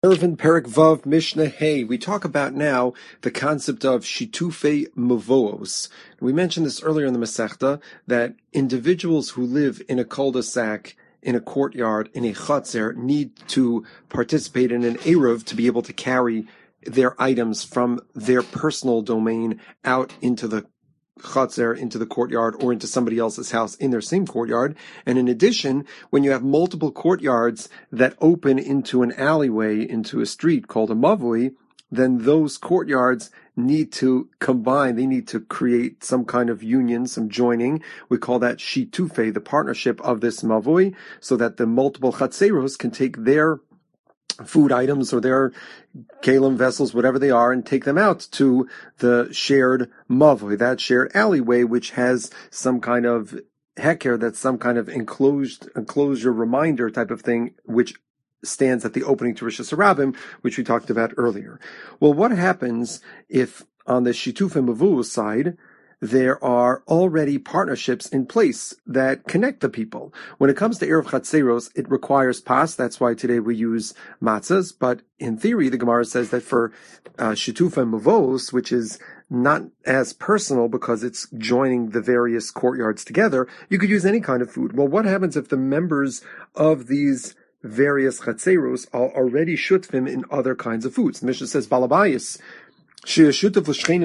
Eruvin Perek Vav Mishnah Hey. We talk about now the concept of shitufei mavoos. We mentioned this earlier in the Masechta that individuals who live in a cul-de-sac, in a courtyard, in a chatzer, need to participate in an eruv to be able to carry their items from their personal domain out into the chatzer, into the courtyard, or into somebody else's house in their same courtyard. And in addition, when you have multiple courtyards that open into an alleyway, into a street called a mavui, then those courtyards need to combine. They need to create some kind of union, some joining. We call that shitufei, the partnership of this mavui, so that the multiple chatzeros can take their food items or their kalim vessels, whatever they are, and take them out to the shared mavui, that shared alleyway, which has some kind of heker, that's some kind of enclosure reminder type of thing, which stands at the opening to Rishus Harabim, which we talked about earlier. Well, what happens if on the shitufei mavu side, there are already partnerships in place that connect the people? When it comes to Erev Chatzeros, it requires pas. That's why today we use matzahs. But in theory, the Gemara says that for Shitufei Mavos, which is not as personal because it's joining the various courtyards together, you could use any kind of food. Well, what happens if the members of these various Chatzeros are already shutfim in other kinds of foods? The Mishnah says, Balabayis, you have one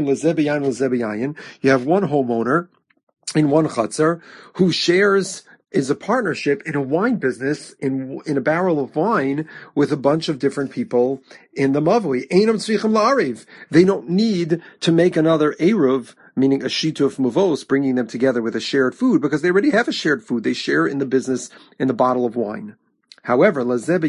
homeowner in one chutzner who is a partnership in a wine business, in a barrel of wine, with a bunch of different people in the mavui. They don't need to make another eruv, meaning a shituf mavos, bringing them together with a shared food, because they already have a shared food. They share in the business in the bottle of wine. However,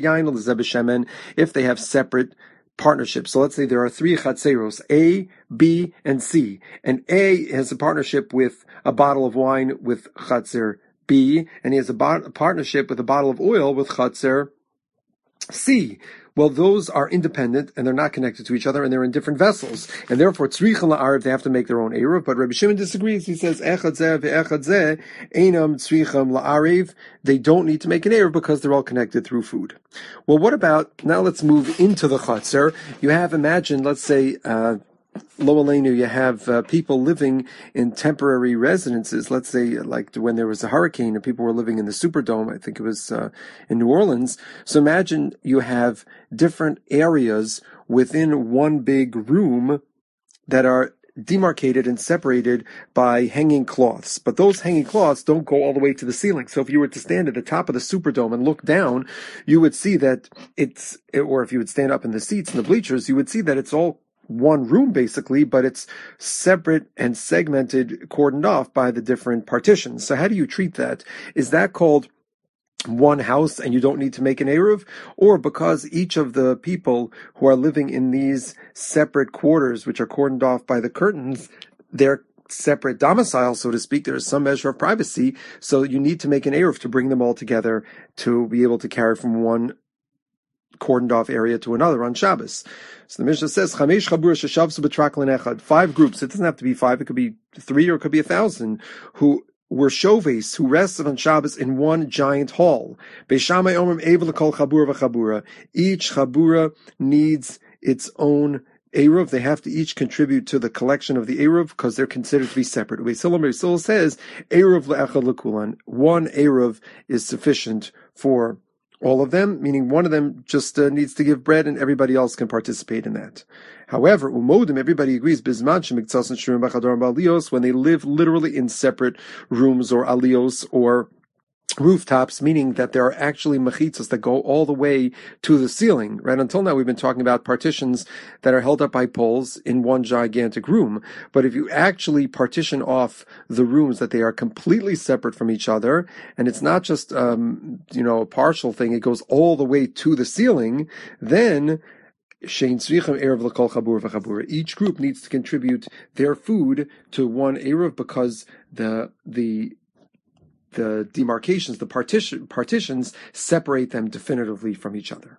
if they have separate partnership. So let's say there are three chatzeros, A, B, and C. And A has a partnership with a bottle of wine with chatzer B, and he has a partnership with a bottle of oil with chatzer C. Well, those are independent, and they're not connected to each other, and they're in different vessels. And therefore, tzricha la'arev, they have to make their own eruv. But Rabbi Shimon disagrees. He says, echad zeh ve'echad zeh, einam tzricham la'arev. They don't need to make an eruv because they're all connected through food. Well, what about, now let's move into the chatzer. You have, imagine, let's say, Lo Aleinu, you have people living in temporary residences. Let's say, like when there was a hurricane and people were living in the Superdome, I think it was in New Orleans. So imagine you have different areas within one big room that are demarcated and separated by hanging cloths. But those hanging cloths don't go all the way to the ceiling. So if you were to stand at the top of the Superdome and look down, you would see that or if you would stand up in the seats and the bleachers, you would see that it's all one room basically, but it's separate and segmented, cordoned off by the different partitions. So how do you treat that? Is that called one house and you don't need to make an eruv? Or because each of the people who are living in these separate quarters, which are cordoned off by the curtains, they're separate domiciles, so to speak, there is some measure of privacy, so you need to make an eruv to bring them all together to be able to carry from one cordoned off area to another on Shabbos. So the Mishnah says, 5 groups, it doesn't have to be 5, it could be 3 or it could be 1,000, who were shoves, who rested on Shabbos in one giant hall. Each chabura needs its own eruv. They have to each contribute to the collection of the eruv because they're considered to be separate. Beisil says, eruv le'echad lekulan. One eruv is sufficient for all of them, meaning one of them just needs to give bread and everybody else can participate in that. However, umodim, everybody agrees, when they live literally in separate rooms or alios or rooftops, meaning that there are actually mechitzas that go all the way to the ceiling. Right until now, we've been talking about partitions that are held up by poles in one gigantic room. But if you actually partition off the rooms, that they are completely separate from each other, and it's not just a partial thing, it goes all the way to the ceiling, then each group needs to contribute their food to one eruv because the demarcations, the partitions separate them definitively from each other.